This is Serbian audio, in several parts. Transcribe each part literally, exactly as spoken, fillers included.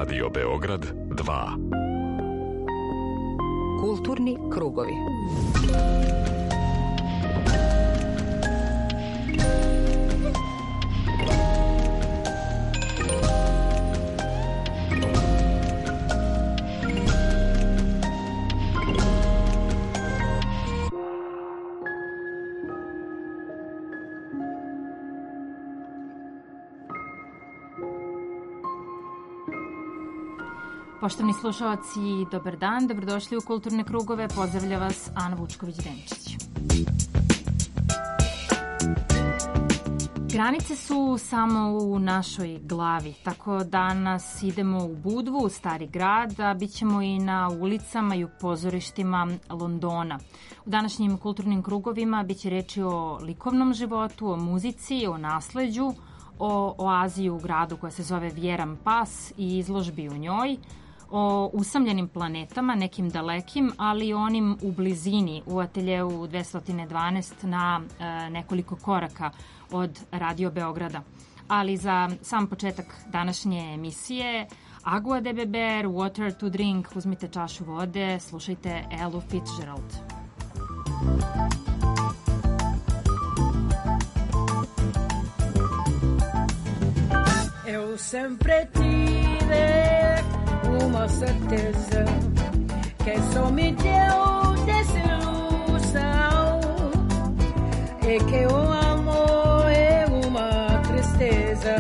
Radio Beograd dva. Kulturni krugovi. Poštovni slušalci, dobar dan, dobrodošli u Kulturne krugove, pozdravlja vas Ana Vučković-Denčić. Granice su samo u našoj glavi, tako danas idemo u Budvu, u Stari grad, a bit ćemo i na ulicama i u pozorištima Londona. U današnjim kulturnim krugovima bit će reči o likovnom životu, o muzici, o nasleđu, o oazi u gradu koja se zove Vjeran Pas i izložbi u njoj, o usamljenim planetama, nekim dalekim, ali onim u blizini, u ateljeu dvesta dvanaest na e, nekoliko koraka od Radio Beograda. Ali za sam početak današnje emisije, Agua de beber, water to drink, uzmite čašu vode, slušajte Ellu Fitzgerald. Eu sempre tive uma certeza que só me deu desilusão e que o amor é uma tristeza,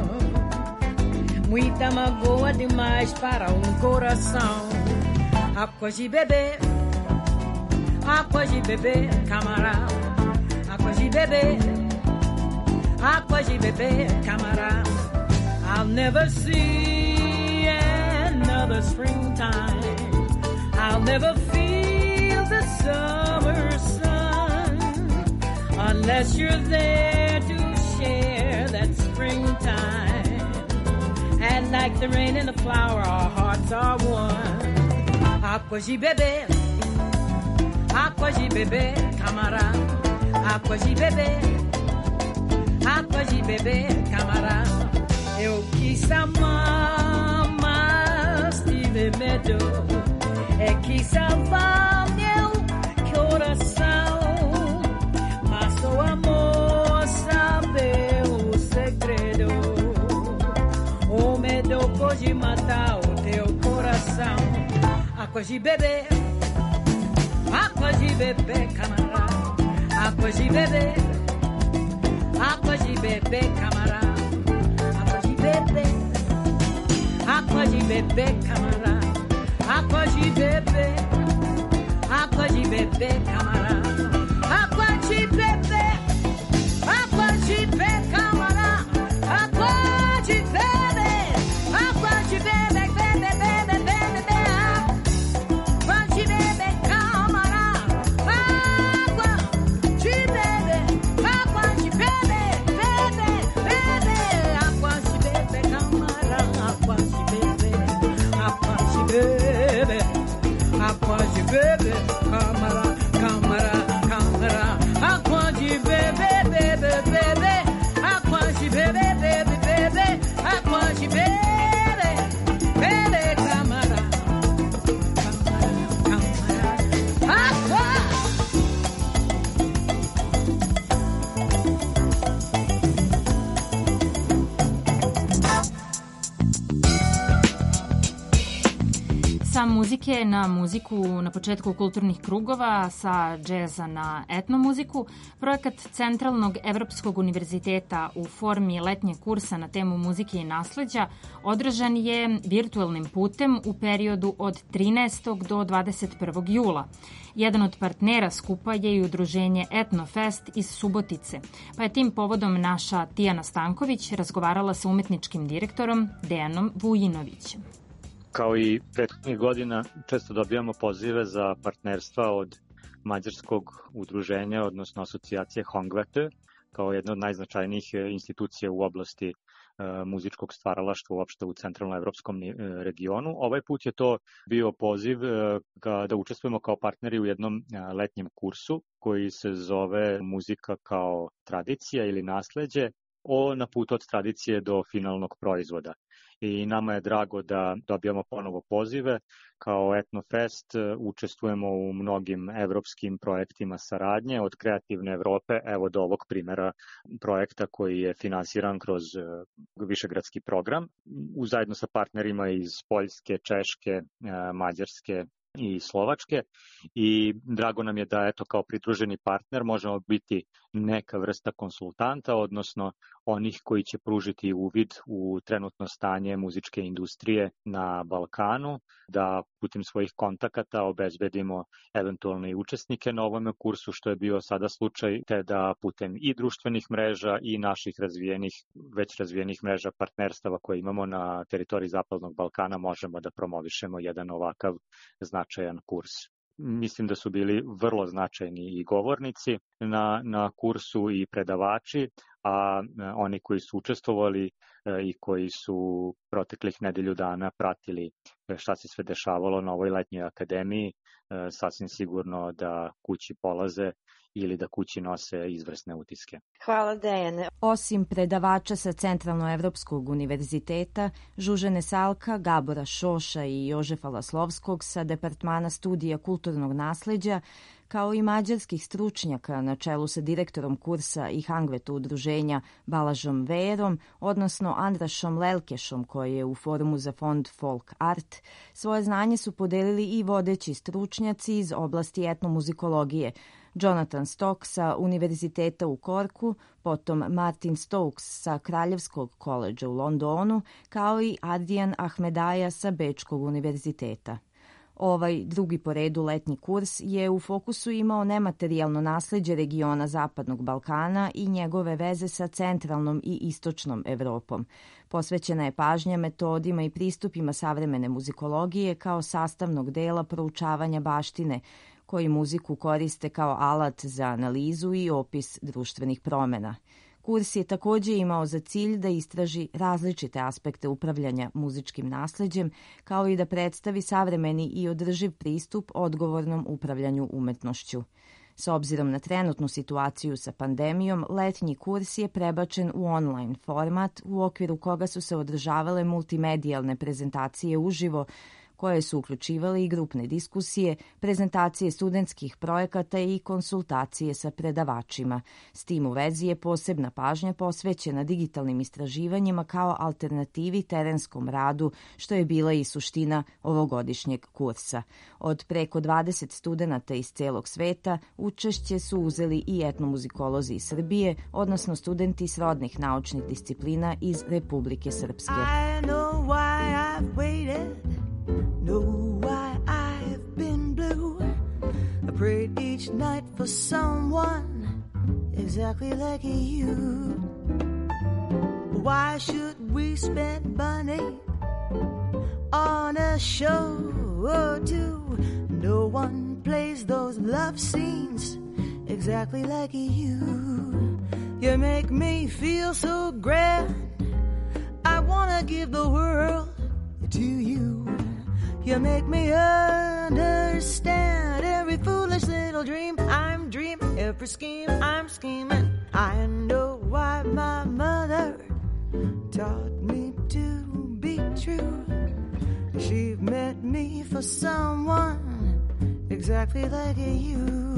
muita magoa demais para um coração. Água de beber, água de beber, camarada, água de beber, água de beber, camarada. I'll never see another springtime. I'll never feel the summer sun unless you're there to share that springtime. And like the rain and the flower, our hearts are one. Água de beber, água de beber, camarada. Água de beber, água de beber, camarada. Eu quis amar, mas tive medo. É que salvar meu coração, mas o amor sabe o segredo. O medo pode matar o teu coração. Água de beber, água de beber, camarada. Água de beber, água de beber, camarada. Água de beber, camarada. Água de beber, água de beber, camarada. Água de beber, água de beber, camarada. Água de beber, água de beber, beber, beber, beber, água de beber, camarada. Água de beber, água de beber, beber, beber, água de beber, camarada. Água de beber, água de beber, água de beber, camarada, camarada, camarada. Água de beber, beber, beber, água de beber, beber, beber, água de beber, beber, camarada, camarada, água. Sa muzike na muziku na početku kulturnih krugova, sa džeza na etno muziku, projekat Centralnog evropskog univerziteta u formi letnjeg kursa na temu muzike i nasleđa održan je virtuelnim putem u periodu od trinaestog do dvadeset prvog jula. Jedan od partnera skupa je i udruženje Etnofest iz Subotice, pa je tim povodom naša Tijana Stanković razgovarala sa umetničkim direktorom Dejanom Vujinovićem. Kao i prethodnih godina, često dobijamo pozive za partnerstva od mađarskog udruženja, odnosno asocijacije Hongvete, kao jedna od najznačajnijih institucija u oblasti muzičkog stvaralaštva uopšte u centralnoevropskom regionu. Ovaj put je to bio poziv da učestvujemo kao partneri u jednom letnjem kursu koji se zove Muzika kao tradicija ili nasleđe, o na putu od tradicije do finalnog proizvoda. I nama je drago da dobijamo ponovo pozive. Kao Etnofest učestvujemo u mnogim evropskim projektima saradnje, od Kreativne Evrope, evo do ovog primjera projekta koji je finansiran kroz višegradski program, zajedno sa partnerima iz Poljske, Češke, Mađarske i Slovačke, i drago nam je da eto kao pridruženi partner možemo biti neka vrsta konsultanta, odnosno onih koji će pružiti uvid u trenutno stanje muzičke industrije na Balkanu, da putem svojih kontakata obezbedimo eventualne učesnike na ovom kursu, što je bio sada slučaj, te da putem i društvenih mreža i naših razvijenih, već razvijenih mreža partnerstava koje imamo na teritoriji Zapadnog Balkana možemo da promovišemo jedan ovakav značajan kurs. Mislim da su bili vrlo značajni i govornici na, na kursu i predavači, a oni koji su učestvovali i koji su proteklih nedelju dana pratili šta se sve dešavalo na ovoj letnjoj akademiji, sasvim sigurno da kući polaze ili da kući nose izvrsne utiske. Hvala, Dejane. Osim predavača sa Centralnoevropskog univerziteta, Žužene Salka, Gabora Šoša i Jožefa Laslovskog sa Departmana studija kulturnog nasleđa, kao i mađarskih stručnjaka na čelu sa direktorom kursa i Hangvetu udruženja Balažom Vejerom, odnosno Andrašom Lelkešom, koji je u Forumu za fond Folk Art, svoje znanje su podelili i vodeći stručnjaci iz oblasti etnomuzikologije, Jonathan Stock sa Univerziteta u Korku, potom Martin Stokes sa Kraljevskog koledža u Londonu, kao i Adrian Ahmedaja sa Bečkog univerziteta. Ovaj drugi po redu letnji kurs je u fokusu imao nematerijalno nasleđe regiona Zapadnog Balkana i njegove veze sa centralnom i istočnom Evropom. Posvećena je pažnja metodima i pristupima savremene muzikologije kao sastavnog dela proučavanja baštine, koji muziku koriste kao alat za analizu i opis društvenih promena. Kurs je takođe imao za cilj da istraži različite aspekte upravljanja muzičkim nasleđem, kao i da predstavi savremeni i održiv pristup odgovornom upravljanju umetnošću. S obzirom na trenutnu situaciju sa pandemijom, letnji kurs je prebačen u online format u okviru koga su se održavale multimedijalne prezentacije uživo, koje su uključivale i grupne diskusije, prezentacije studentskih projekata i konsultacije sa predavačima. S tim u vezi je posebna pažnja posvećena digitalnim istraživanjima kao alternativi terenskom radu, što je bila i suština ovogodišnjeg kursa. Od preko dvadeset studenata iz celog sveta učešće su uzeli i etnomuzikolozi iz Srbije, odnosno studenti srodnih naučnih disciplina iz Republike Srpske. I know why I've waited. Know why I've been blue. I prayed each night for someone exactly like you. Why should we spend money on a show or two? No one plays those love scenes exactly like you. You make me feel so grand. I wanna give the world to you. You make me understand every foolish little dream I'm dreaming, every scheme I'm scheming. I know why my mother taught me to be true. She met me for someone exactly like you.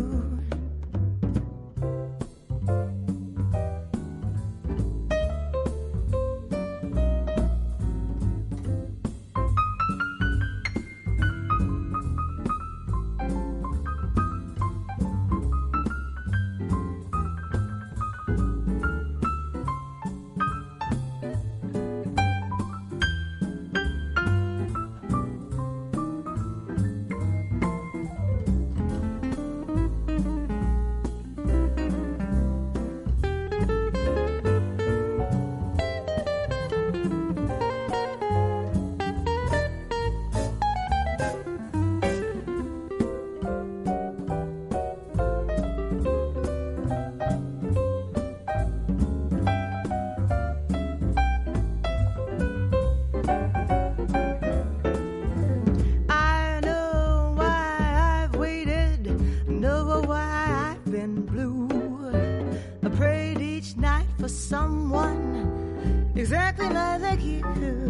I prayed each night for someone exactly like you.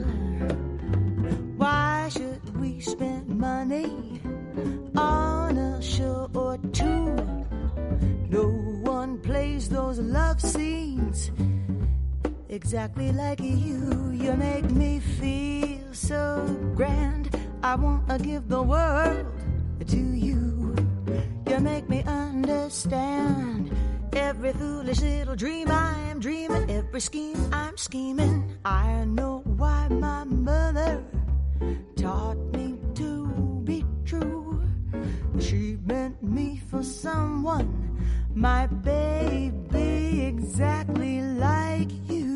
Why should we spend money on a show or two? No one plays those love scenes exactly like you. You make me feel so grand, I wanna give the world to you. You make me understand every foolish little dream I am dreaming, every scheme I'm scheming. I know why my mother taught me to be true. She meant me for someone, my baby, exactly like you.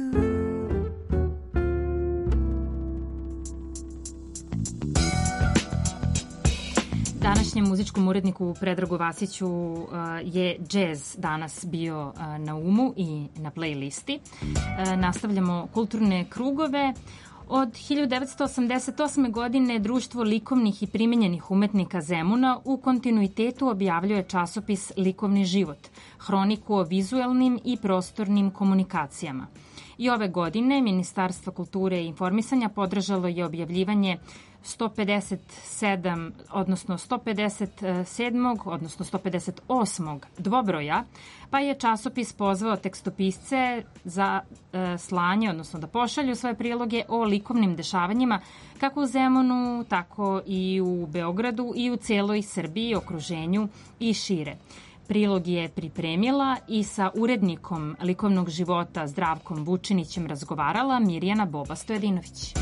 Današnjem muzičkom uredniku Predragu Vasiću uh, je džez danas bio uh, na umu i na playlisti. Uh, nastavljamo kulturne krugove. Od hiljadu devetsto osamdeset osme. godine Društvo likovnih i primenjenih umetnika Zemuna u kontinuitetu objavljuje časopis Likovni život, hroniku o vizuelnim i prostornim komunikacijama. I ove godine Ministarstvo kulture i informisanja podržalo je objavljivanje sto pedeset sedam, odnosno sto pedeset sedmog, odnosno sto pedeset osmog dvobroja, pa je časopis pozvao tekstopisce za e, slanje, odnosno da pošalju svoje priloge o likovnim dešavanjima kako u Zemunu, tako i u Beogradu i u celoj Srbiji, okruženju i šire. Prilog je pripremila i sa urednikom likovnog života Zdravkom Vučinićem razgovarala Mirjana Boba Stojadinović.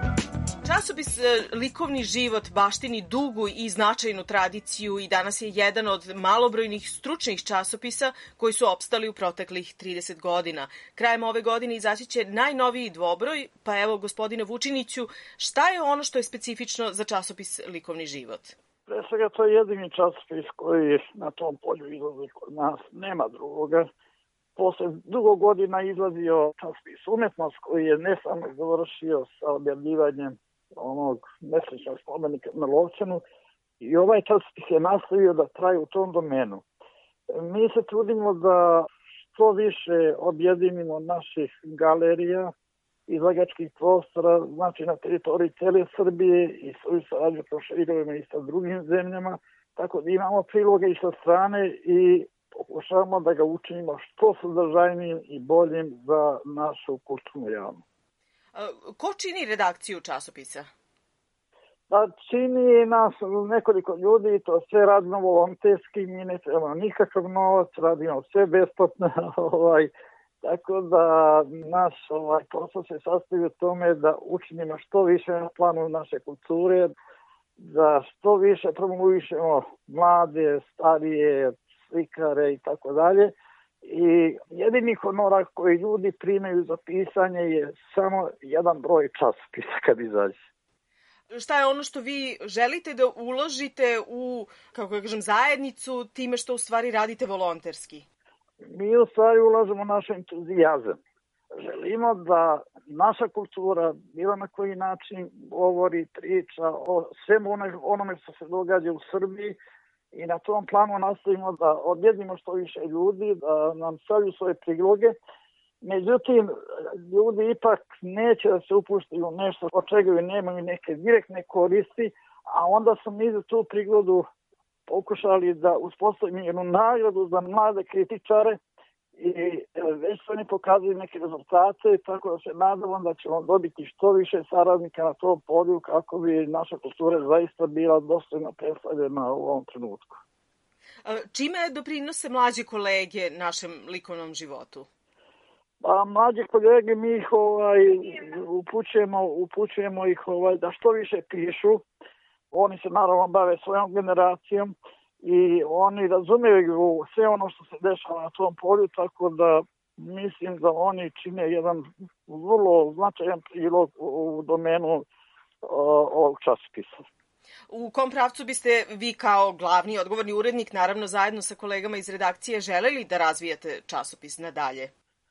Časopis Likovni život baštini dugu i značajnu tradiciju i danas je jedan od malobrojnih stručnih časopisa koji su opstali u proteklih trideset godina. Krajem ove godine izaći će najnoviji dvobroj, pa evo gospodine Vučiniću, šta je ono što je specifično za časopis Likovni život? Pre svega to je jedini časopis koji na tom polju izlazi kod nas, nema drugoga. Posle dugo godina izlazio časopis Umetnost koji je ne samo završio sa objavljivanjem onog nesrećnog spomenika na Lovćanu i ovaj časopis je nastavio da traje u tom domenu. Mi se trudimo da što više objedinimo naših galerija, izlagačkih prostora, znači na teritoriji cele Srbije i svoju saradnju proširujemo i sa drugim zemljama, tako da imamo priloge i sa strane i pokušavamo da ga učinimo što sadržajnijim i boljim za našu kulturnu javnost. Ko čini redakciju časopisa? Pa čini nas nekoliko ljudi, to sve radimo volonterski, mi ne trebamo nikakav novac, radimo sve besplatno, ovaj, tako da naš ovaj, posao se sastoji u tome da učinimo što više na planu naše kulture, da što više promovišemo mlade, starije, slikare i tako dalje. I jedini honorar koji ljudi primaju za pisanje je samo jedan broj časopisa kad izađe. Šta je ono što vi želite da uložite u, kako ja kažem, zajednicu time što u stvari radite volonterski? Mi u stvari ulažemo naš entuzijazam. Želimo da naša kultura, bilo na koji način, govori, priča o svemu onome što se događa u Srbiji, i na tom planu nastavimo da objedimo što više ljudi, da nam stavljaju svoje priloge. Međutim, ljudi ipak neće da se upuštaju u nešto od čega nemaju neke direktne koristi, a onda smo mi za tu prigodu pokušali da uspostavimo jednu nagradu za mlade kritičare i već su oni pokazuju neke rezultate, tako da se nadamo da ćemo dobiti što više saradnika na tom polju kako bi naša kultura zaista bila dostojno predstavljena u ovom trenutku. Čime doprinose mlađe kolege našem likovnom životu? Pa mlađe kolege mi ih ovaj, upućujemo, upućujemo ih ovaj, da što više pišu. Oni se naravno bave svojom generacijom i oni razumeju sve ono što se dešava na tom polju, tako da mislim da oni čine jedan vrlo značajan prilog u domenu ovog časopisa. U kom pravcu biste vi kao glavni odgovorni urednik, naravno zajedno sa kolegama iz redakcije, želeli da razvijate časopis nadalje?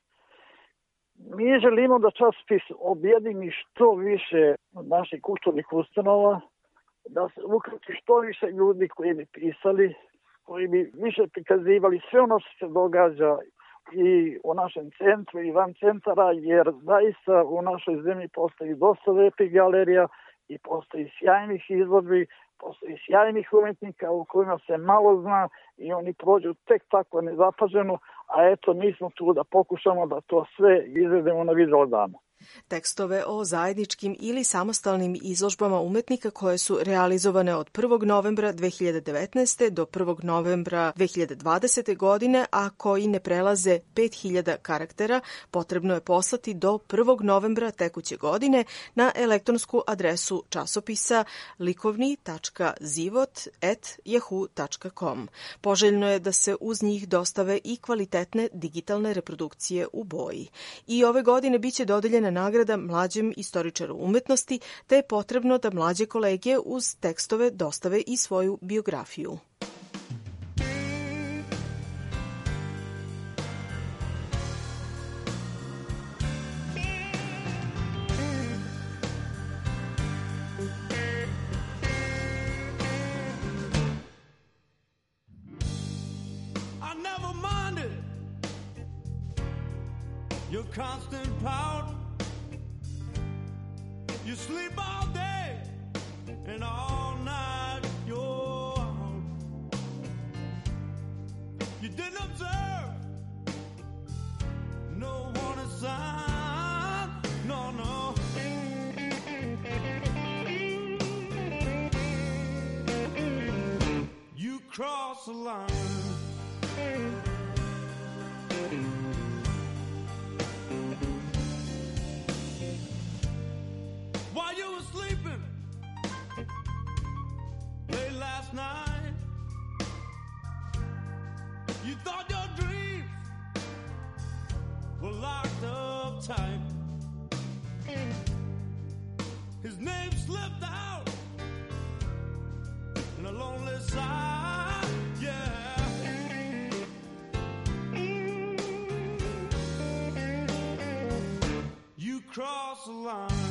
Mi želimo da časopis objedini što više naših kulturnih ustanova, da se uključi što više ljudi koji bi pisali, koji bi više prikazivali sve ono što se događa i u našem centru i van centara, jer zaista u našoj zemlji postoji dosta lepih galerija i postoji sjajnih izložbi, postoji sjajnih umetnika u kojima se malo zna i oni prođu tek tako nezapaženo, a eto mi smo tu da pokušamo da to sve izvedemo na video danu. Tekstove o zajedničkim ili samostalnim izložbama umetnika koje su realizovane od prvog novembra dve hiljade devetnaeste. do prvog novembra dve hiljade dvadesete. godine, a koji ne prelaze pet hiljada karaktera, potrebno je poslati do prvog novembra tekuće godine na elektronsku adresu časopisa likovni tačka zivot at yahoo tačka com. Poželjno je da se uz njih dostave i kvalitetne digitalne reprodukcije u boji. I ove godine biće dodeljena nagrada mlađem istoričaru umetnosti, te je potrebno da mlađe kolege uz tekstove dostave i svoju biografiju. Your constant pout, you sleep all day and all night you're out. You didn't observe no warning sign, no, no. You cross the line. While you were sleeping late last night, you thought your dreams were locked up tight. His name slipped out in a lonely sigh, yeah. You crossed the line.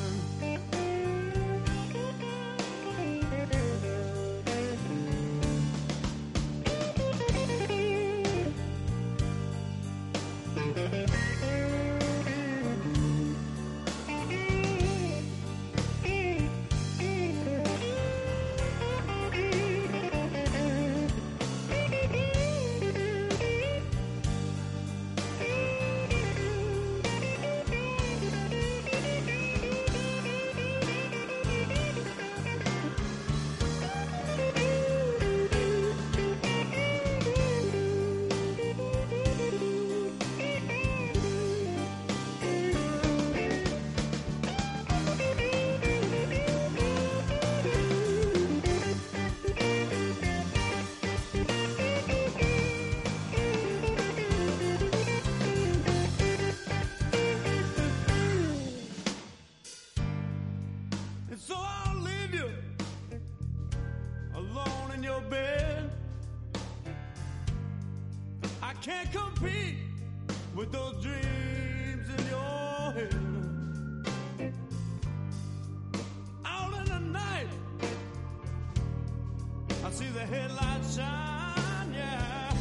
Can't compete with those dreams in your head. Out in the night, I see the headlights shine, yeah.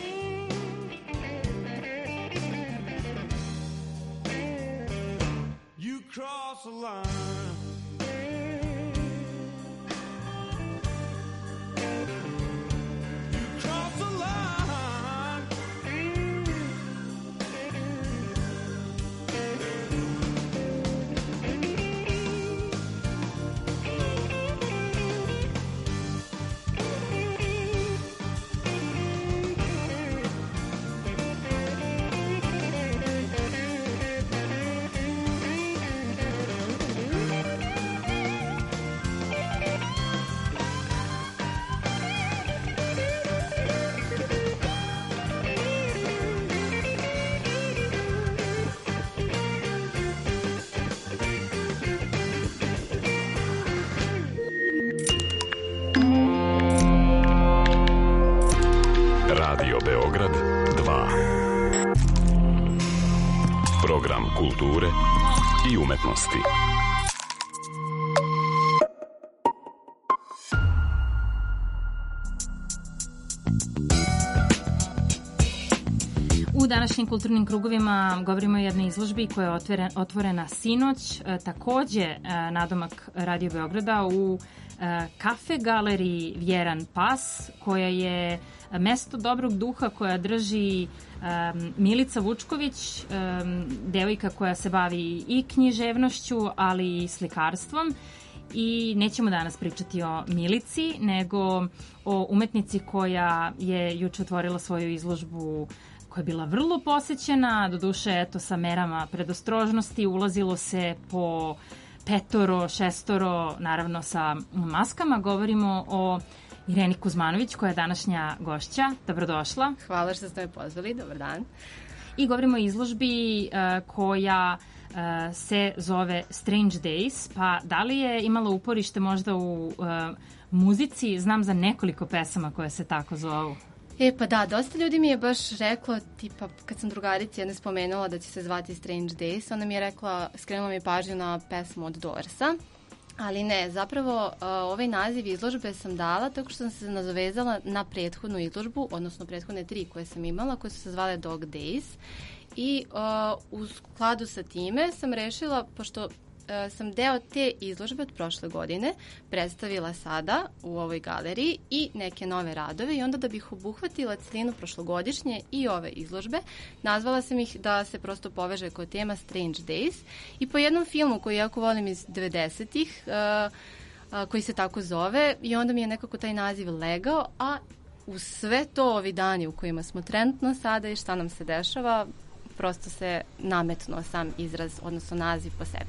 You cross the line. You cross the line. Radio Beograd dva. Program kulture i umetnosti. U današnjim kulturnim krugovima govorimo o jednoj izložbi koja je otvorena, otvorena sinoć, e, takođe e, nadomak Radio Beograda u e, kafe galeriji Vjeran Pas, koja je mesto dobrog duha koja drži e, Milica Vučković, e, devojka koja se bavi i književnošću, ali i slikarstvom. I nećemo danas pričati o Milici, nego o umetnici koja je juče otvorila svoju izložbu koja je bila vrlo posećena, doduše eto sa merama predostrožnosti, ulazilo se po petoro, šestoro, naravno sa maskama. Govorimo o Ireni Kuzmanović koja je današnja gošća. Dobrodošla. Hvala što ste me pozvali, dobar dan. I govorimo o izložbi uh, koja uh, se zove Strange Days, pa da li je imalo uporište možda u uh, muzici? Znam za nekoliko pesama koje se tako zovu. E pa da, dosta ljudi mi je baš reklo, tipa kad sam drugarici jedna spomenula da će se zvati Strange Days, ona mi je rekla, skrenula mi pažnju na pesmu od Doorsa, ali ne, zapravo uh, ovaj naziv izložbe sam dala tako što sam se nadovezala na prethodnu izložbu, odnosno prethodne tri koje sam imala, koje su se zvale Dog Days i uh, u skladu sa time sam rešila, pošto sam deo te izložbe od prošle godine predstavila sada u ovoj galeriji i neke nove radove i onda da bih obuhvatila celinu prošlogodišnje i ove izložbe, nazvala sam ih da se prosto poveže kao tema Strange Days i po jednom filmu koji jako volim iz devedesetih uh, uh, koji se tako zove i onda mi je nekako taj naziv legao, a uz sve to ovi dani u kojima smo trenutno sada i šta nam se dešava, prosto se nametnuo sam izraz, odnosno naziv po sebi.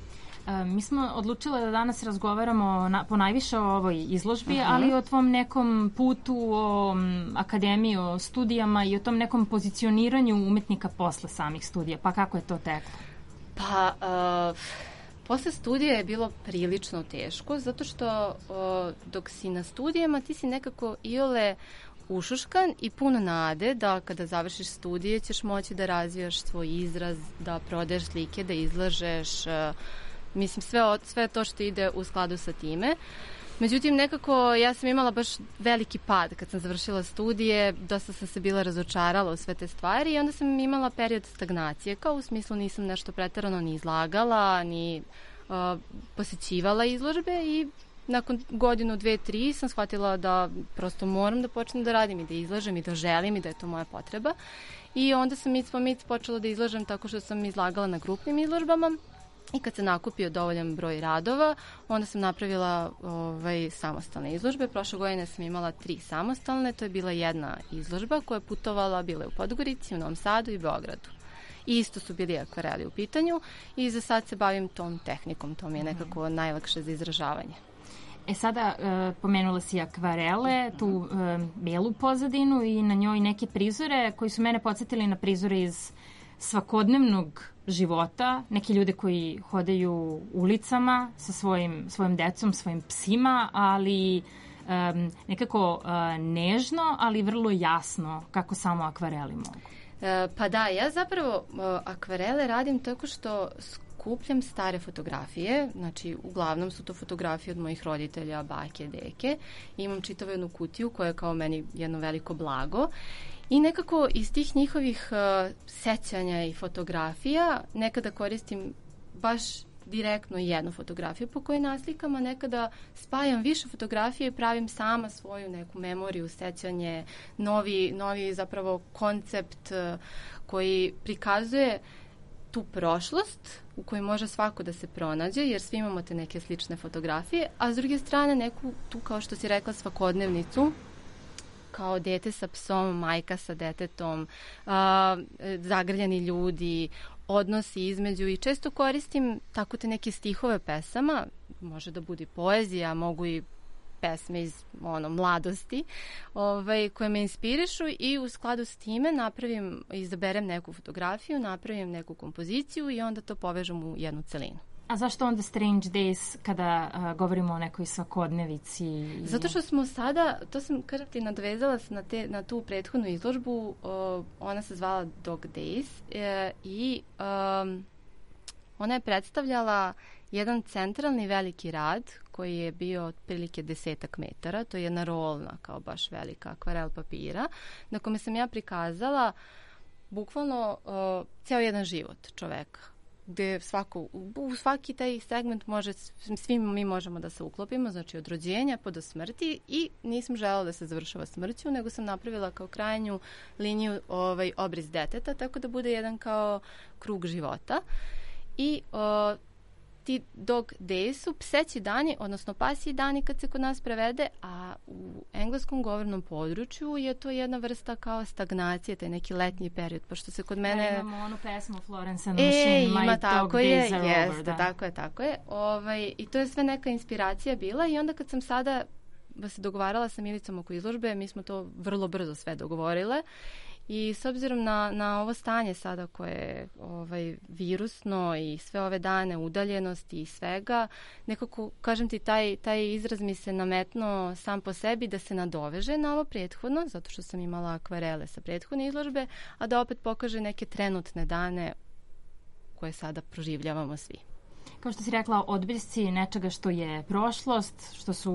Mi smo odlučile da danas razgovaramo na, po najviše o ovoj izložbi, uh-huh. ali o tvom nekom putu, o m, akademiji, o studijama i o tom nekom pozicioniranju umetnika posle samih studija. Pa kako je to teklo? Pa, uh, posle studija je bilo prilično teško, zato što uh, dok si na studijama ti si nekako iole ušuškan i puno nade da kada završiš studije ćeš moći da razvijaš svoj izraz, da prodaješ slike, da izlažeš, uh, mislim sve, sve to što ide u skladu sa time. Međutim, nekako ja sam imala baš veliki pad kad sam završila studije, dosta sam se bila razočarala u sve te stvari i onda sam imala period stagnacije, kao u smislu nisam nešto preterano ni izlagala, ni uh, posećivala izložbe i nakon godinu, dve, tri sam shvatila da prosto moram da počnem da radim i da izlažem i da želim i da je to moja potreba. I onda sam mic po mic počela da izlažem tako što sam izlagala na grupnim izložbama. I kad se nakupio dovoljan broj radova, onda sam napravila ovaj, samostalne izložbe. Prošle godine sam imala tri samostalne, to je bila jedna izložba koja je putovala, bila je u Podgorici, u Novom Sadu i Beogradu. I isto su bili akvareli u pitanju i za sad se bavim tom tehnikom, to mi je nekako najlakše za izražavanje. E sada, e, pomenula si akvarele, tu e, belu pozadinu i na njoj neke prizore koji su mene podsjetili na prizore iz svakodnevnog života, neke ljude koji hodaju ulicama sa svojim, svojim decom, svojim psima, ali um, nekako uh, nežno, ali vrlo jasno kako samo akvareli mogu. E, pa da, ja zapravo uh, akvarele radim tako što skupljam stare fotografije, znači uglavnom su to fotografije od mojih roditelja, bake, deke. Imam čitavu jednu kutiju koja je kao meni jedno veliko blago. I nekako iz tih njihovih uh, sećanja i fotografija nekada koristim baš direktno jednu fotografiju po kojoj naslikam, a nekada spajam više fotografije i pravim sama svoju neku memoriju, sećanje, novi, novi zapravo koncept uh, koji prikazuje tu prošlost u kojoj može svako da se pronađe, jer svi imamo te neke slične fotografije, a s druge strane neku tu, kao što si rekla, svakodnevnicu, kao dete sa psom, majka sa detetom, a, zagrljani ljudi, odnosi između i često koristim tako te neke stihove pesama, može da bude poezija, mogu i pesme iz ono, mladosti, ovaj, koje me inspirišu i u skladu s time napravim, izaberem neku fotografiju, napravim neku kompoziciju i onda to povežem u jednu celinu. A zašto onda Strange Days kada uh, govorimo o nekoj svakodnevici? I... Zato što smo sada, to sam kažem ti nadvezala na, te, na tu prethodnu izložbu, uh, ona se zvala Dog Days uh, i um, ona je predstavljala jedan centralni veliki rad koji je bio otprilike desetak metara, to je jedna rolna kao baš velika akvarel papira, na kome sam ja prikazala bukvalno uh, ceo jedan život čoveka, gde svako, u svaki taj segment može, svi mi možemo da se uklopimo, znači od rođenja pa do smrti, i nisam želela da se završava smrću, nego sam napravila kao krajnju liniju ovaj, obris deteta, tako da bude jedan kao krug života. I uh, ti dog days su pseći dani, odnosno pasji dani kad se kod nas prevede, a u engleskom govornom području je to jedna vrsta kao stagnacije, taj neki letnji period, pošto se kod mene... Da, imamo onu pesmu Florence and the Machine, e, My ima, Dog tako Days je, Are jeste, Over. Da. tako je, tako je. Ovaj, I to je sve neka inspiracija bila, i onda kad sam sada se dogovarala sa Milicom oko izložbe, mi smo to vrlo brzo sve dogovorile. I s obzirom na, na ovo stanje sada koje je ovaj, virusno i sve ove dane udaljenosti i svega, nekako, kažem ti, taj, taj izraz mi se nametno sam po sebi da se nadoveže na ovo prethodno, zato što sam imala akvarele sa prethodne izložbe, a da opet pokaže neke trenutne dane koje sada proživljavamo svi. Kao što si rekla, odbrisci nečega što je prošlost, što su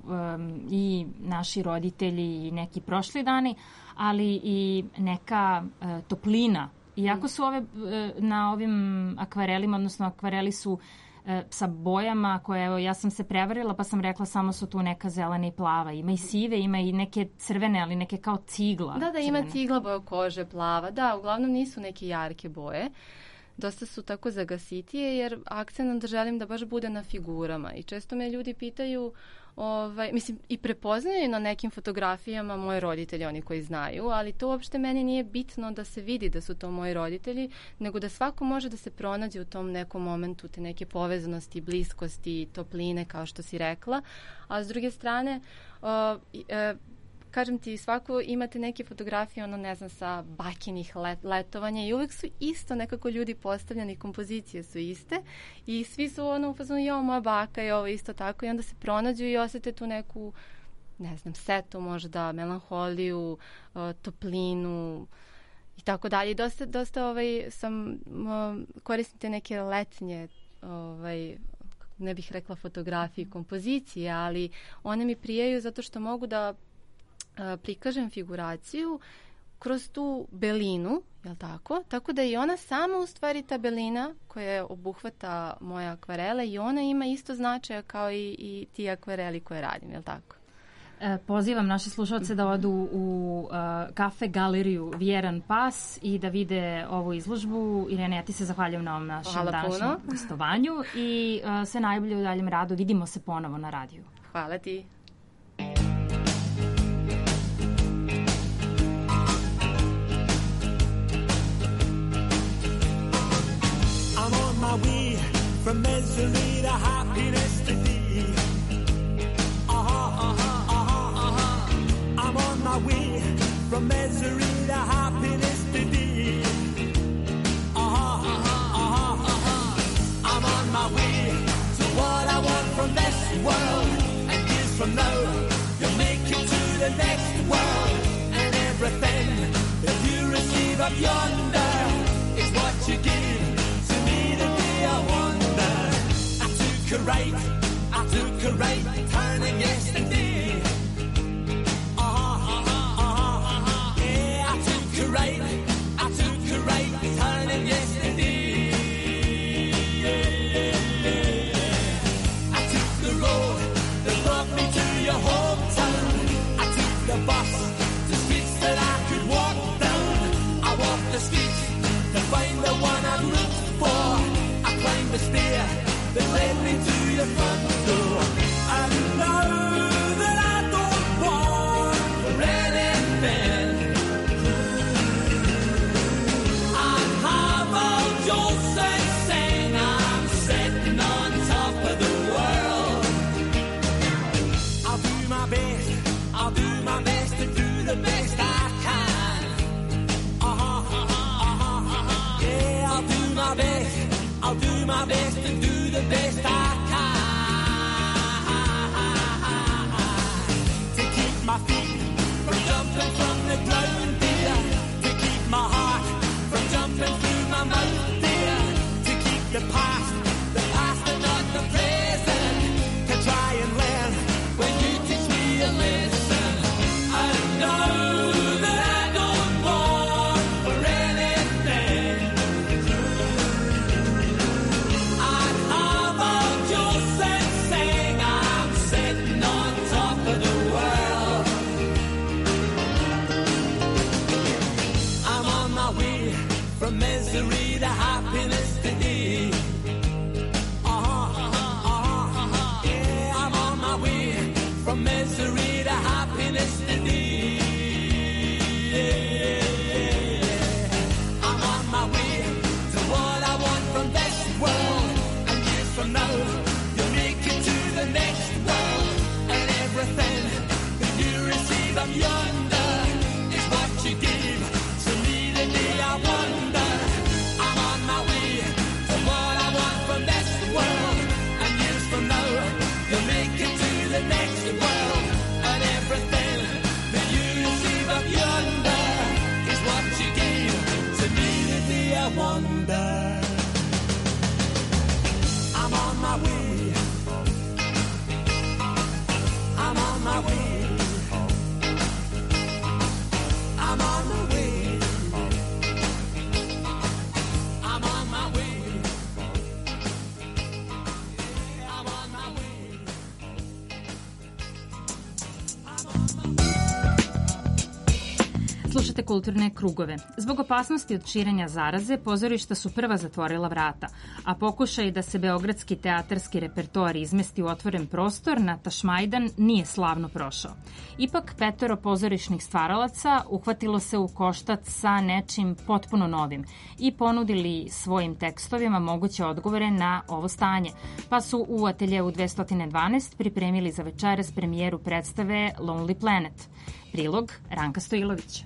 um, i naši roditelji i neki prošli dani, ali i neka uh, toplina. Iako su ove, uh, na ovim akvarelima, odnosno akvareli su uh, sa bojama koje, evo, ja sam se prevarila pa sam rekla samo su tu neka zelena i plava. Ima i sive, ima i neke crvene, ali neke kao cigla. Da, da, crvene. Ima cigla boja kože, plava. Da, uglavnom nisu neke jarke boje. Dosta su tako zagasitije, jer akcent želim da baš bude na figurama. I često me ljudi pitaju, ovaj, mislim, i prepoznaju na nekim fotografijama moje roditelji, oni koji znaju, ali to uopšte meni nije bitno da se vidi da su to moji roditelji, nego da svako može da se pronađe u tom nekom momentu te neke povezanosti, bliskosti, topline, kao što si rekla. A s druge strane, uh, uh, kažem ti, svako imate neke fotografije, ono, ne znam, sa bakinih let, letovanja, i uvek su isto nekako ljudi postavljeni, kompozicije su iste i svi su ono u fazonu, jo, moja baka je ovo isto tako, i onda se pronađu i osete tu neku, ne znam, setu možda, melanholiju, uh, toplinu i tako dalje. Dosta, dosta ovaj, sam, uh, koristim te neke letnje, ovaj, ne bih rekla fotografije, kompozicije, ali one mi prijaju zato što mogu da prikažem figuraciju kroz tu belinu, jel tako? Tako da i ona sama u stvari ta belina koja obuhvata moje akvarele, i ona ima isto značaja kao i, i ti akvareli koje radim, jel tako? E, pozivam naše slušalce da odu u uh, kafe galeriju Vjeran Pas i da vide ovu izložbu. Irene, ja ti se zahvaljujem na ovom našem Hvala današnjem puno. gostovanju i uh, sve najbolje u daljem radu. Vidimo se ponovo na radiju. Hvala ti. My way from misery to happiness to thee. Uh-huh, uh-huh, uh-huh, uh-huh. I'm on my way from misery to happiness to thee. Uh-huh, uh-huh, uh-huh, uh-huh. I'm on my way to what I want from this world. And years from now, you'll make it to the next world. And everything that you receive up yonder is what you give. I wonder, I took a right, I took a right turning yesterday. Uh-huh, uh-huh, uh-huh, uh-huh. Yeah, I took a right, I took a right turning yesterday. Yeah, yeah, yeah. I took the road that brought me to your hometown. I took the bus to streets that I could walk down. I walked the streets to find the one I'd looked for. Climbed the stair that led me to your front door. And now that I don't want for anything, I have all Joseph saying I'm sitting on top of the world. I'll do my best, I'll do my best to do the best I can. Uh-huh, uh-huh, uh-huh, uh-huh. Yeah, I'll do my best. I'll do my best to do the best I can. from misery to happiness today. Uh-huh, uh-huh, uh-huh, uh-huh. Yeah, I'm on my way from misery to happiness today. Yeah, yeah, yeah. I'm on my way to what I want from this world, and years from now you'll make it to the next world, and everything that you receive up yonder is what you give. So me today I wonder, I'm on my way to what I want from this world, and years from now you'll make it to the next world, and everything that you receive up yonder is what you give. So me today I wonder, I'm on my way, I'm on my way, I'm on my way, I'm on my way, I'm on my way. Slušate kulturne krugove. Zbog opasnosti od širenja zaraze, pozorišta su prva zatvorila vrata, a pokušaj da se beogradski teatarski repertoar izmesti u otvoren prostor na Tašmajdan nije slavno prošao. Ipak, petoro pozorišnih stvaralaca uhvatilo se u koštac sa nečim potpuno novim i ponudili svojim tekstovima moguće odgovore na ovo stanje, pa su u ateljeu dvesta dvanaest pripremili za večeras premijeru predstave Lonely Planet. Prilog Ranka Stojilovića.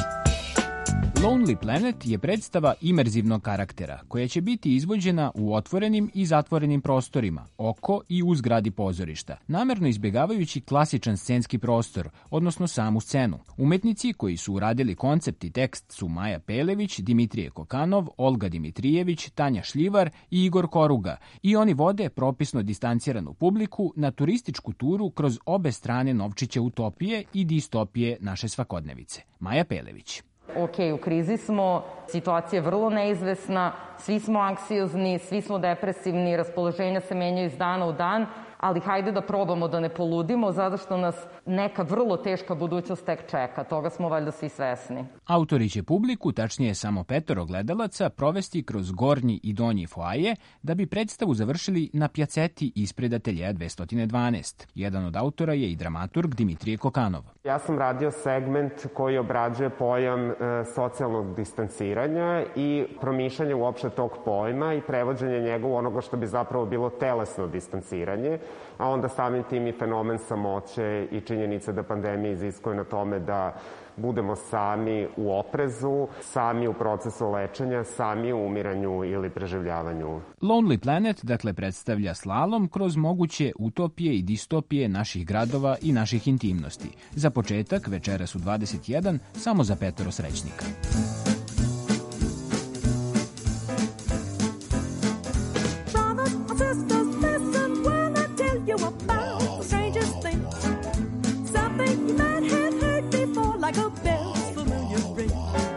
Lonely Planet je predstava imerzivnog karaktera koja će biti izvođena u otvorenim i zatvorenim prostorima, oko i u zgradi pozorišta, namerno izbjegavajući klasičan scenski prostor, odnosno samu scenu. Umetnici koji su uradili koncept i tekst su Maja Pelević, Dimitrije Kokanov, Olga Dimitrijević, Tanja Šljivar i Igor Koruga i oni vode propisno distanciranu publiku na turističku turu kroz obe strane novčića utopije i distopije naše svakodnevice. Maja Pelević. Ok, u krizi smo, situacija je vrlo neizvesna, svi smo anksiozni, svi smo depresivni, raspoloženja se menjaju iz dana u dan, ali hajde da probamo da ne poludimo, zato što nas neka vrlo teška budućnost tek čeka. Toga smo valjda svi svesni. Autori će publiku, tačnije samo petoro gledalaca, provesti kroz gornji i donji foaje da bi predstavu završili na pjaceti ispred ateljeja dvesta dvanaest. Jedan od autora je i dramaturg Dimitrije Kokanov. Ja sam radio segment koji obrađuje pojam e, socijalnog distanciranja i promišljanje uopšte tog pojma i prevođenje njega u onoga što bi zapravo bilo telesno distanciranje, a onda samim tim i fenomen samoće i činjenica da pandemija iziskuje na tome da budemo sami u oprezu, sami u procesu lečenja, sami u umiranju ili preživljavanju. Lonely Planet, dakle, predstavlja slalom kroz moguće utopije i distopije naših gradova i naših intimnosti. Za početak, večeras u dvadeset jedan, samo za petoro srećnika. Like a bell's familiar ring.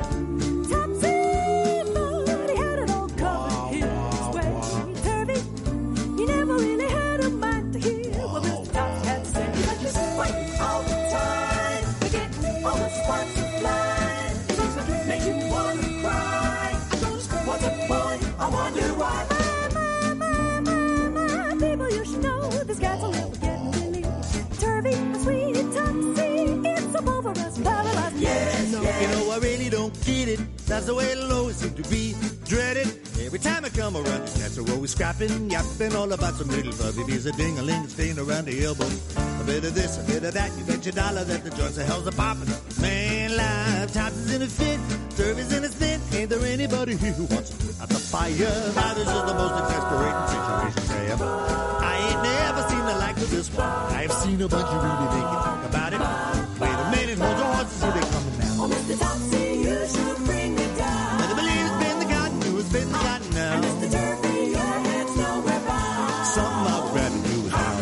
Topsy-turvy, he had it all covered his way. Turvy, he never really had a mind to hear what Mister Top had to say. But just wait all the time to get all the sparks to fly. Things that make you want to cry. I just was a boy, I wonder why. My, my, my, my, my, people, you should know this guy's a little getting silly. Turvy, sweet Topsy, it's a pulverized. Yes, no, yes. You know, I really don't get it. That's the way it'll always seem to be dreaded. Every time I come around, cats are always scrapping, yapping all about some little fuzzy bees, a ding-a-ling staying around the elbow. A bit of this, a bit of that, you bet your dollar that the joints of hell's a popping. Man, live, Tops is in a fit, Turvey's in a stint. Ain't there anybody here who wants to put out the fire? Now this is the most exasperating situation, Sam. I ain't never seen the like of this one. I've seen a bunch of really make you think about it. Wait a minute, hold on, see they coming now. Oh, Mister Topsy, you should bring me down. Better believe it's been the cotton, who has been the cotton now. And Mister Turvey, your head's nowhere bound. Something I'd rather do without.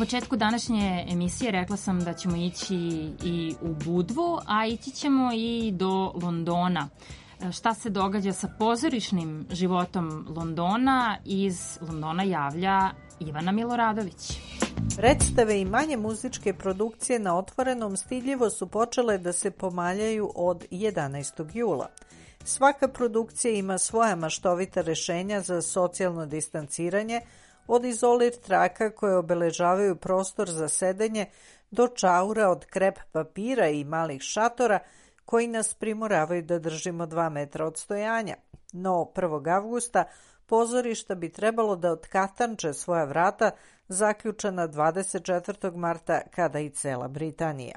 početku današnje emisije rekla sam da ćemo ići i u Budvu, a ići ćemo i do Londona. Šta se događa sa pozorišnim životom Londona? Iz Londona javlja Ivana Miloradović. Predstave i manje muzičke produkcije na otvorenom stidljivo su počele da se pomaljaju od jedanaestog jula. Svaka produkcija ima svoja maštovita rešenja za socijalno distanciranje, od izolir traka koje obeležavaju prostor za sedenje do čaura od krep papira i malih šatora koji nas primoravaju da držimo dva metra odstojanja. No prvog avgusta pozorišta bi trebalo da otkatanče svoja vrata, zaključana dvadeset četvrtog marta kada i cela Britanija.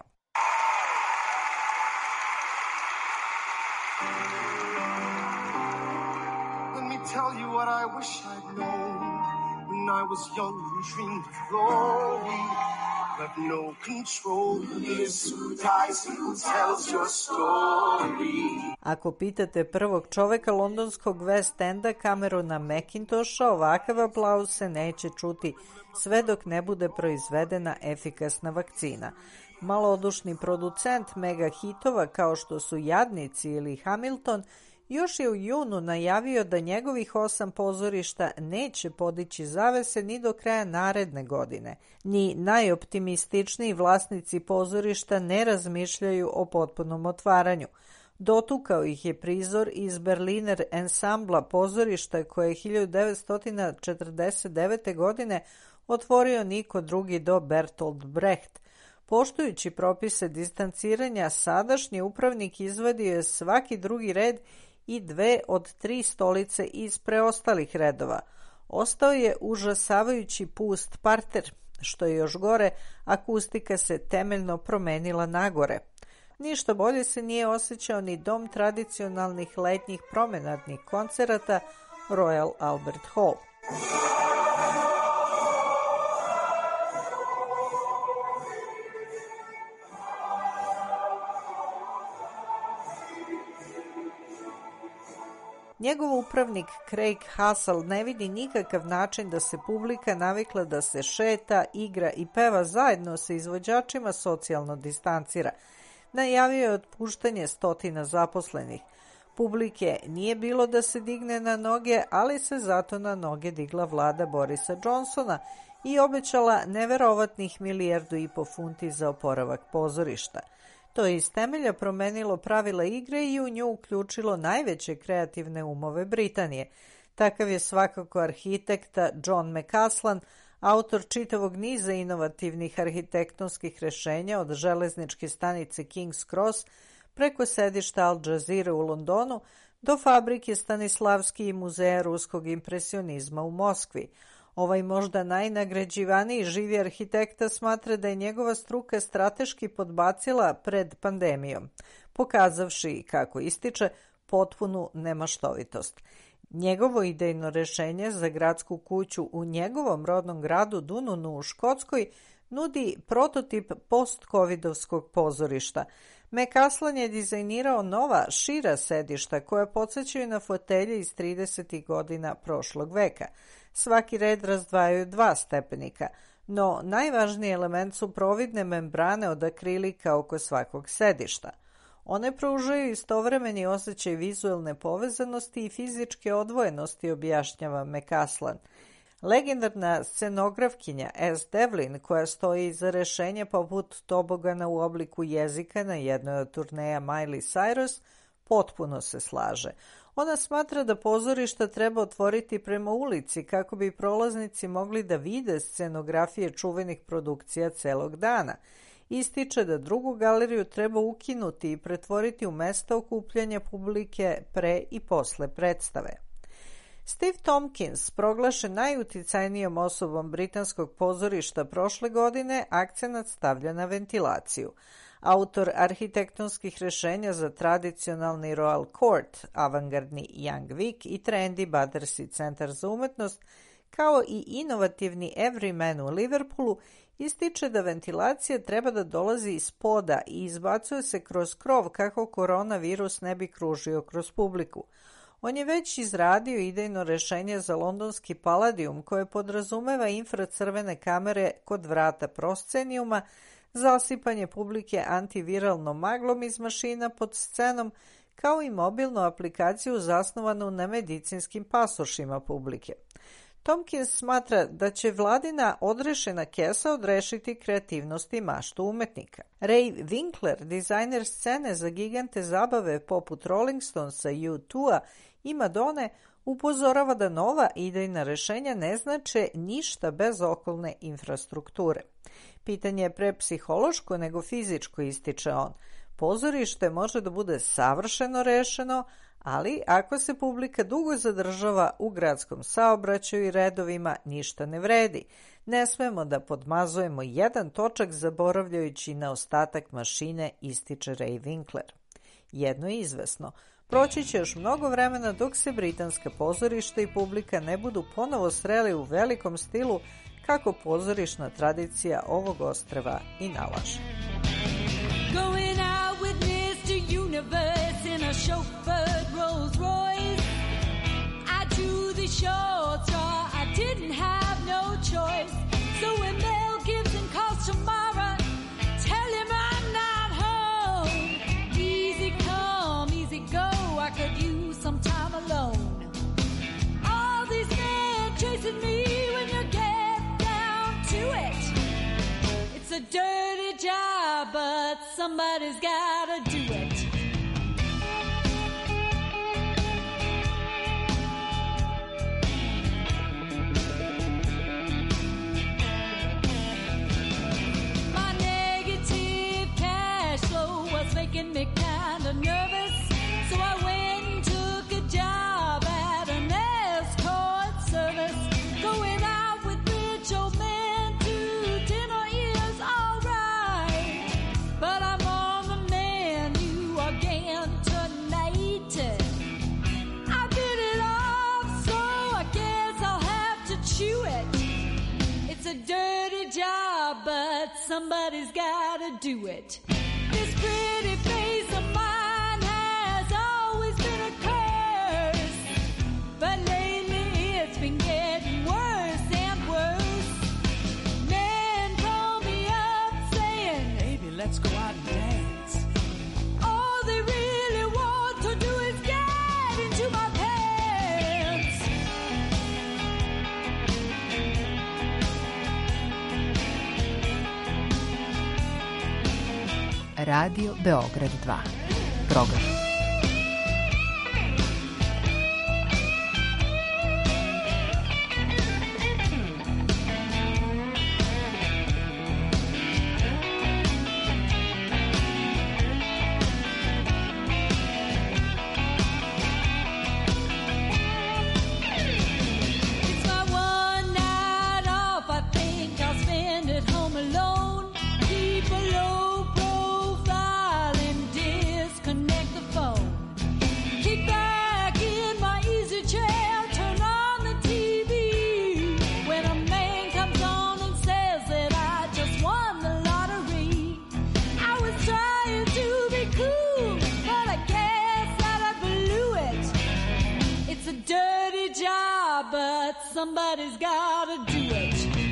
Let me tell you what I wish I'd known when I was young and dreamed of glory. Have no control. Is who dies and who tells your story. Ako pitate prvog čoveka londonskog West Enda Camerona McIntosha, ovakav aplauz se neće čuti sve dok ne bude proizvedena efikasna vakcina. Malodušni producent mega hitova kao što su Jadnici ili Hamilton još je u junu najavio da njegovih osam pozorišta neće podići zavese ni do kraja naredne godine. Ni najoptimističniji vlasnici pozorišta ne razmišljaju o potpunom otvaranju. Dotukao ih je prizor iz Berliner ensambla pozorišta koje je hiljadu devetsto četrdeset devete. godine otvorio niko drugi do Bertolt Brecht. Poštujući propise distanciranja, sadašnji upravnik izvadio je svaki drugi red i dve od tri stolice iz preostalih redova. Ostao je užasavajući pust parter, što je još gore, akustika se temeljno promenila nagore. Ništa bolje se nije osjećao ni dom tradicionalnih letnjih promenadnih koncerata Royal Albert Hall. Njegov upravnik Craig Hassall ne vidi nikakav način da se publika navikla da se šeta, igra i peva zajedno sa izvođačima socijalno distancira. Najavio je otpuštanje stotina zaposlenih. Publike nije bilo da se digne na noge, ali se zato na noge digla vlada Borisa Johnsona i obećala neverovatnih milijardu i po funti za oporavak pozorišta. To je iz temelja promenilo pravila igre i u nju uključilo najveće kreativne umove Britanije. Takav je svakako arhitekta John McCaslan, autor čitavog niza inovativnih arhitektonskih rešenja od železničke stanice King's Cross preko sedišta Al Jazeera u Londonu do fabrike Stanislavski i muzeja ruskog impresionizma u Moskvi. Ovaj možda najnagrađivaniji živi arhitekta smatra da je njegova struka strateški podbacila pred pandemijom, pokazavši, kako ističe, potpunu nemaštovitost. Njegovo idejno rešenje za gradsku kuću u njegovom rodnom gradu Dununu u Škotskoj nudi prototip post-covidovskog pozorišta. McCaslan je dizajnirao nova, šira sedišta koja podsjećaju na fotelje iz tridesetih godina prošlog veka. Svaki red razdvajaju dva stepenika, no najvažniji element su providne membrane od akrilika oko svakog sedišta. One pružaju istovremeni osjećaj vizuelne povezanosti i fizičke odvojenosti, objašnjava McCaslan. Legendarna scenografkinja S. Devlin, koja stoji iza rešenja poput tobogana u obliku jezika na jednoj od turneja Miley Cyrus, potpuno se slaže. Ona smatra da pozorišta treba otvoriti prema ulici kako bi prolaznici mogli da vide scenografije čuvenih produkcija celog dana. Ističe da drugu galeriju treba ukinuti i pretvoriti u mesto okupljanja publike pre i posle predstave. Steve Tompkins, proglašen najuticajnijom osobom britanskog pozorišta prošle godine, akcenat stavlja na ventilaciju. Autor arhitektonskih rešenja za tradicionalni Royal Court, avangardni Young Vic i trendy Battersea centar za umetnost, kao i inovativni Everyman u Liverpoolu, ističe da ventilacija treba da dolazi iz poda i izbacuje se kroz krov kako koronavirus ne bi kružio kroz publiku. On je već izradio idejno rešenje za londonski Palladium koje podrazumeva infracrvene kamere kod vrata proscenijuma, zasipanje publike antiviralnom maglom iz mašina pod scenom, kao i mobilnu aplikaciju zasnovanu na medicinskim pasošima publike. Tompkins smatra da će vladina odrešena kesa odrešiti kreativnost i maštu umetnika. Ray Winkler, dizajner scene za gigante zabave poput Rolling Stonesa i U dva i Madone, upozorava da nova idejna rešenja ne znače ništa bez okolne infrastrukture. Pitanje je pre psihološko nego fizičko, ističe on. Pozorište može da bude savršeno rešeno, ali ako se publika dugo zadržava u gradskom saobraćaju i redovima, ništa ne vredi. Ne smemo da podmazujemo jedan točak zaboravljajući na ostatak mašine, ističe Ray Winkler. Jedno je izvesno. Proći će još mnogo vremena dok se britanska pozorišta i publika ne budu ponovo sreli u velikom stilu kako pozorišna tradicija ovog ostrva i nalaže. Going out with mister Universe in a chauffeured Rolls Royce. I drew the short straw, I didn't have no choice. So when Mel Gibson calls tomorrow, tell him I'm not home. Easy come, easy go, I could use some time alone. All these men chasing me when you get down to it. It's a dirty job, but somebody's gotta do it. My negative cash flow was making me kinda nervous, so I went and took a job at an escort service. Going out with rich old men to dinner is alright, but I'm on the menu again tonight. I bit it off, so I guess I'll have to chew it. It's a dirty job, but somebody's gotta do it. This pretty face of mine has always been a curse, but lately it's been getting worse and worse. Men call me up saying, "Baby, let's go out and dance." All they really want to do is get into my pants. Radio Beograd dva. Program. It's my one night off, I think I'll spend it home alone. Keep a low profile and disconnect the phone. Kick back in my easy chair, turn on the T V. When a man comes on and says that I just won the lottery, I was trying to be cool, but I guess that I blew it. It's a dirty job, but somebody's gotta do it.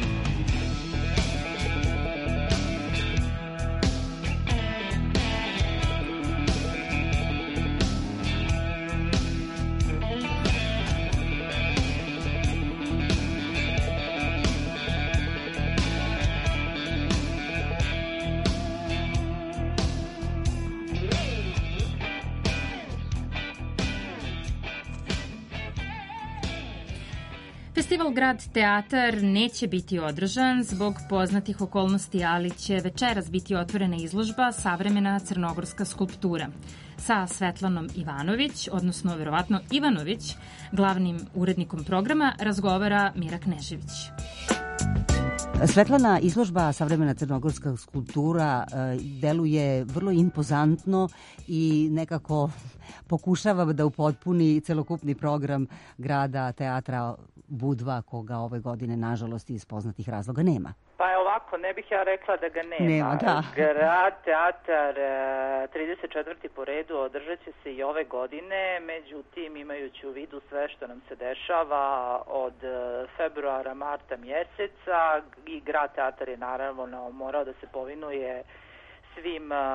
Festival Grad teatar neće biti održan zbog poznatih okolnosti, ali će večeras biti otvorena izložba Savremena crnogorska skulptura. Sa Svetlanom Ivanović, odnosno verovatno Ivanović, glavnim urednikom programa, razgovara Mira Knežević. Svetlana, izložba Savremena crnogorska skulptura deluje vrlo impozantno i nekako pokušava da upotpuni celokupni program Grada teatra Budva, koga ove godine, nažalost, iz poznatih razloga nema. Pa ovako, ne bih ja rekla da ga nema. Nema, da. Grad teatar e, trideset četvrti po redu održat će se i ove godine, međutim imajući u vidu sve što nam se dešava od e, februara, marta mjeseca i grad teatar je naravno morao da se povinuje svim e,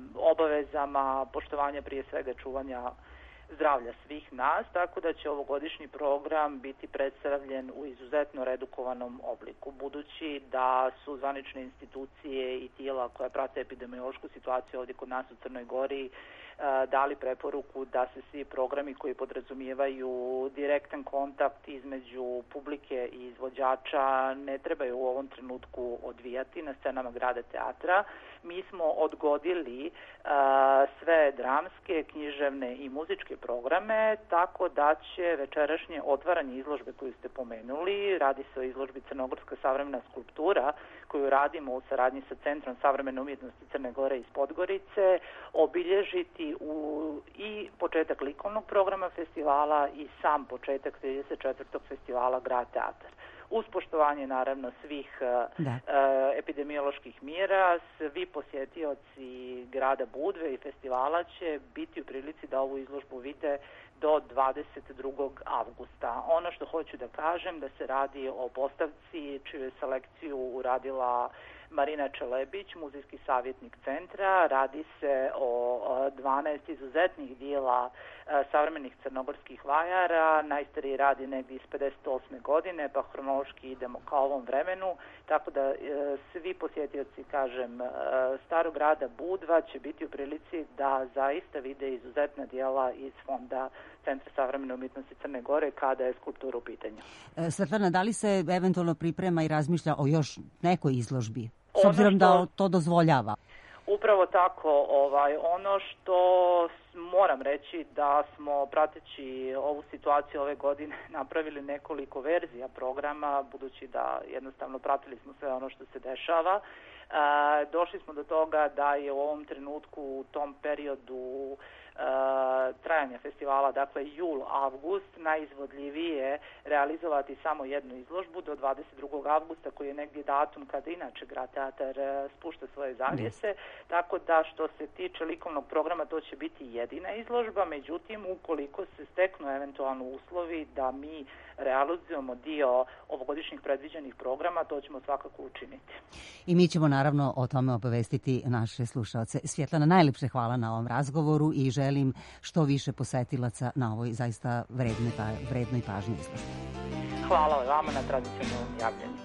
obavezama poštovanja prije svega čuvanja zdravlja svih nas, tako da će ovogodišnji program biti predstavljen u izuzetno redukovanom obliku, budući da su zvanične institucije i tijela koja prate epidemiološku situaciju ovdje kod nas u Crnoj Gori dali preporuku da se svi programi koji podrazumijevaju direktan kontakt između publike i izvođača ne trebaju u ovom trenutku odvijati na scenama grada teatra. Mi smo odgodili uh, sve dramske, književne i muzičke programe, tako da će večerašnje otvaranje izložbe koju ste pomenuli, radi se o izložbi Crnogorska savremena skulptura, koju radimo u saradnji sa Centrom savremene umjetnosti Crne Gore iz Podgorice, obilježiti u, i početak likovnog programa festivala i sam početak trideset četvrtog festivala Grad teatar. Uz poštovanje naravno svih uh, epidemioloških mjera, svi posjetioci grada Budve i festivala će biti u prilici da ovu izložbu vide do dvadeset drugog avgusta. Ono što hoću da kažem da se radi o postavci čiju je selekciju uradila Marina Čelebić, muzejski savjetnik centra. Radi se o dvanaest izuzetnih dijela savremenih crnogorskih vajara. Najstariji rad je negdje iz pedeset osme godine, pa hronološki idemo ka ovom vremenu. Tako da svi posjetioci, kažem, starog grada Budva će biti u prilici da zaista vide izuzetna dijela iz fonda Centra savremene umjetnosti Crne Gore kada je skulptura u pitanju. Svetlana, da li se eventualno priprema i razmišlja o još nekoj izložbi? S obzirom da to dozvoljava. Upravo tako, ovaj, ono što moram reći da smo prateći ovu situaciju ove godine napravili nekoliko verzija programa, budući da jednostavno pratili smo sve ono što se dešava. E, došli smo do toga da je u ovom trenutku u tom periodu Uh, trajanja festivala, dakle jul-avgust, najizvodljivije realizovati samo jednu izložbu do dvadeset drugog avgusta, koji je negdje datum kada inače grad teatar uh, spušta svoje zavjese, yes. Tako da što se tiče likovnog programa to će biti jedina izložba, međutim ukoliko se steknu eventualno uslovi da mi realizujemo dio ovogodišnjih predviđenih programa, to ćemo svakako učiniti. I mi ćemo naravno o tome obavestiti naše slušaoce. Svjetlana, najlepše hvala na ovom razgovoru i želim što više posetilaca na ovoj zaista vrednoj, vrednoj pažnji izložbi. Hvala vama na tradicionalnom javljanju.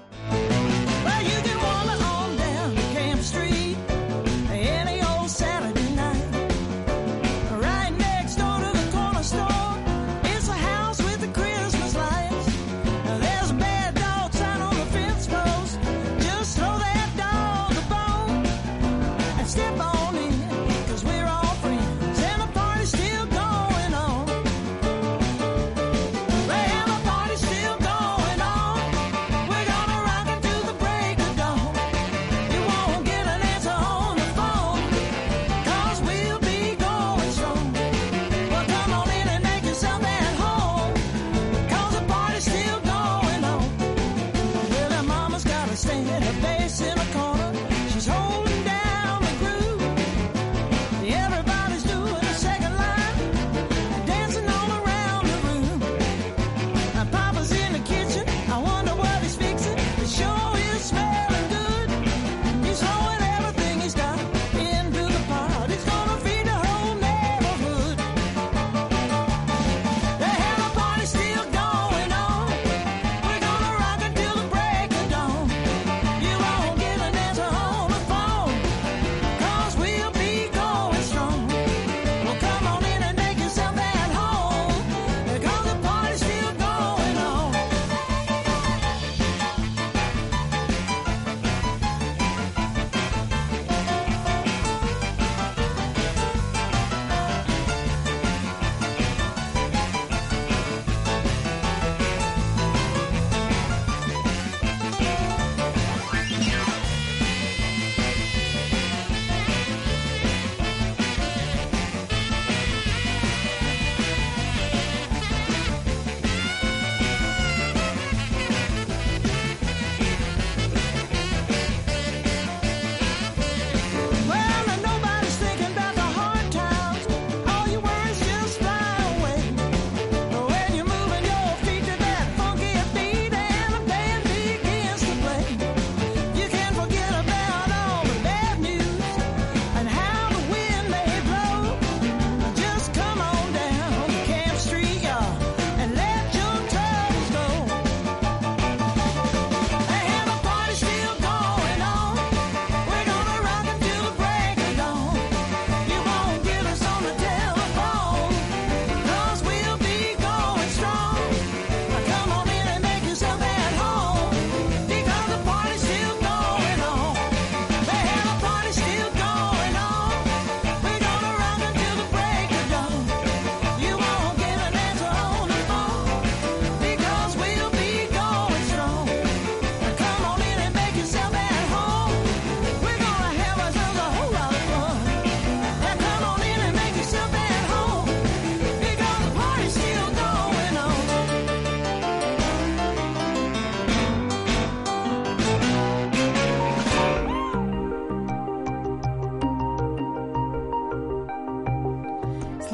We're gonna rock until the break of dawn. You won't get an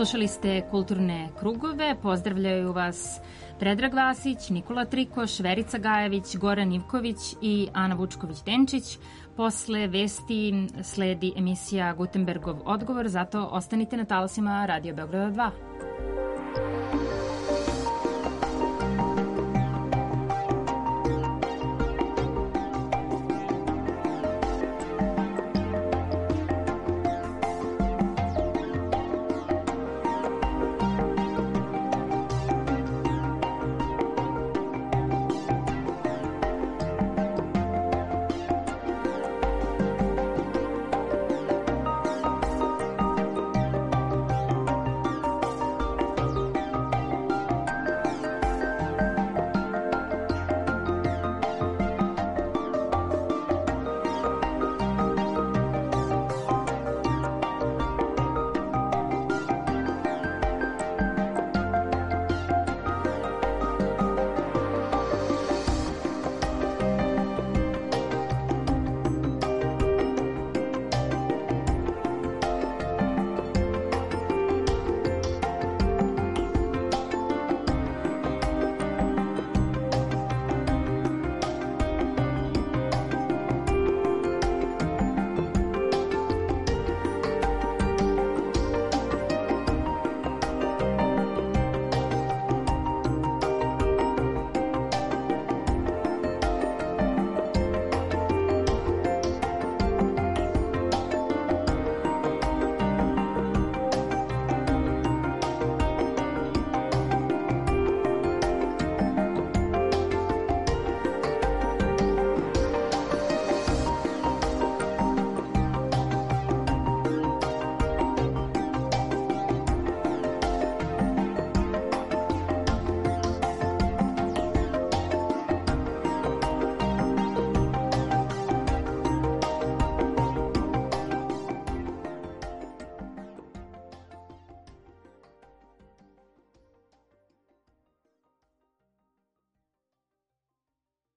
Slušali ste Kulturne krugove, pozdravljaju vas Predrag Vasić, Nikola Trikoš, Verica Gajević, Goran Ivković i Ana Vučković-Denčić. Posle vesti sledi emisija Gutenbergov odgovor, zato ostanite na talasima Radio Beograda dva.